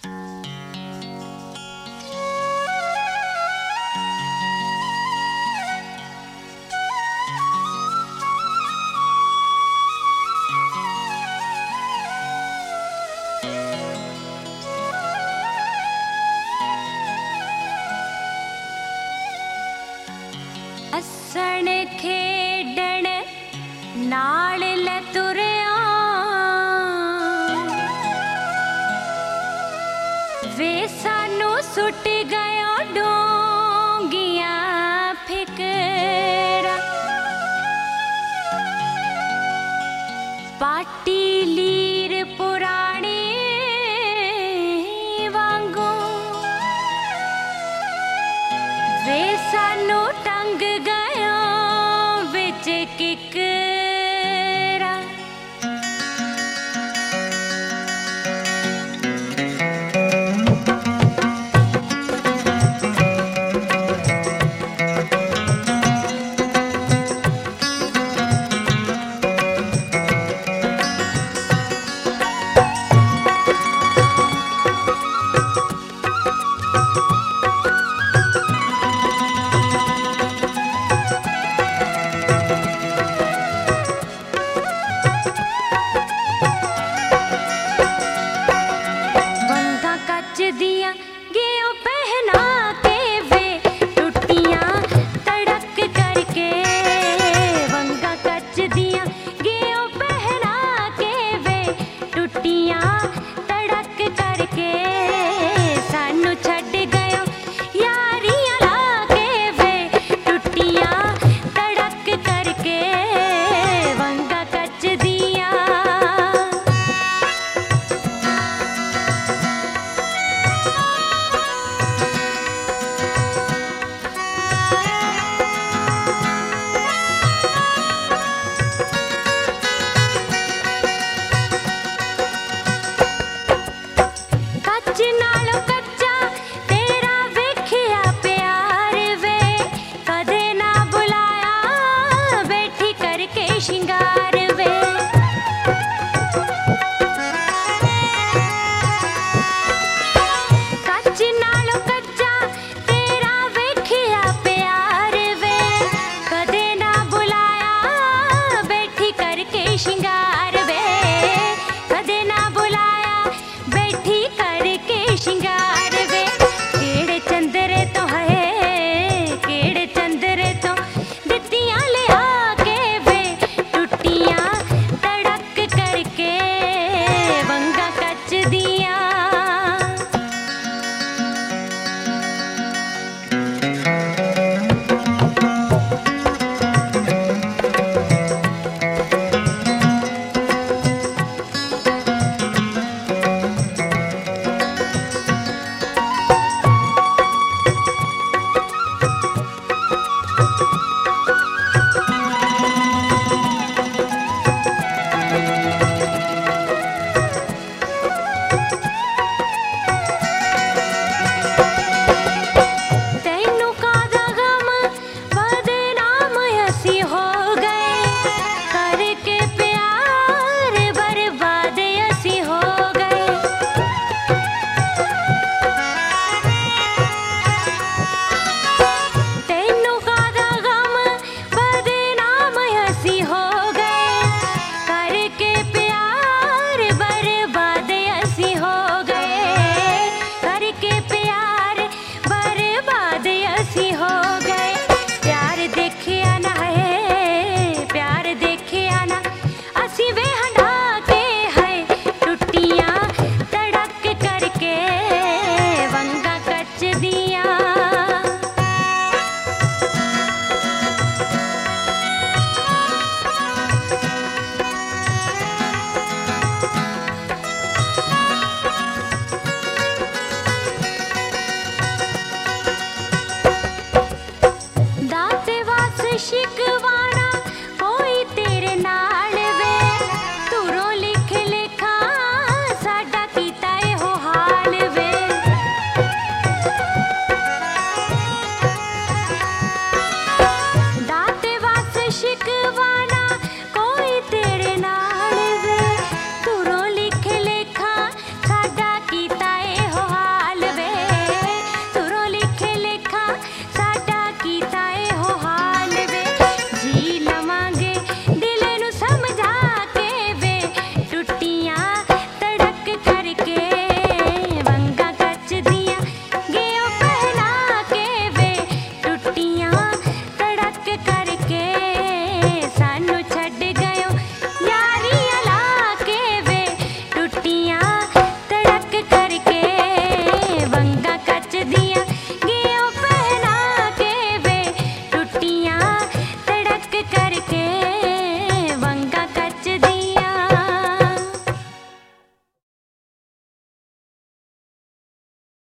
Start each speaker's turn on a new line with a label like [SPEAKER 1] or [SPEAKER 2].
[SPEAKER 1] हसण खेडण नाल लतुरिया वे सानू सुट गया डोंगिया फिकरा पाटी लीर पुरानी वांगू वे सानू टंग गया विच किकरा दिया गेओ पहना के वे टुटियां तड़क करके वंगा कच दिया गेओ पहना के वे टुटियां तड़क करके सानू छड़ गयो यारियां ला के वे टुटियां तड़क करके वंगा कच दिया नालों कच्चा तेरा वेखिया प्यार वे कदे ना बुलाया बैठी करके शिंगार वे कच नालों कच्चा तेरा वेखिया प्यार वे कदे ना बुलाया बैठी करके शिंगार वे कदे ना बुलाया बैठी करके शिंगार वे केड़े चंदरे तो है केड़े चंदरे तो दित्तियां ले आके वे टुटियां तड़क करके वंगा कच दिया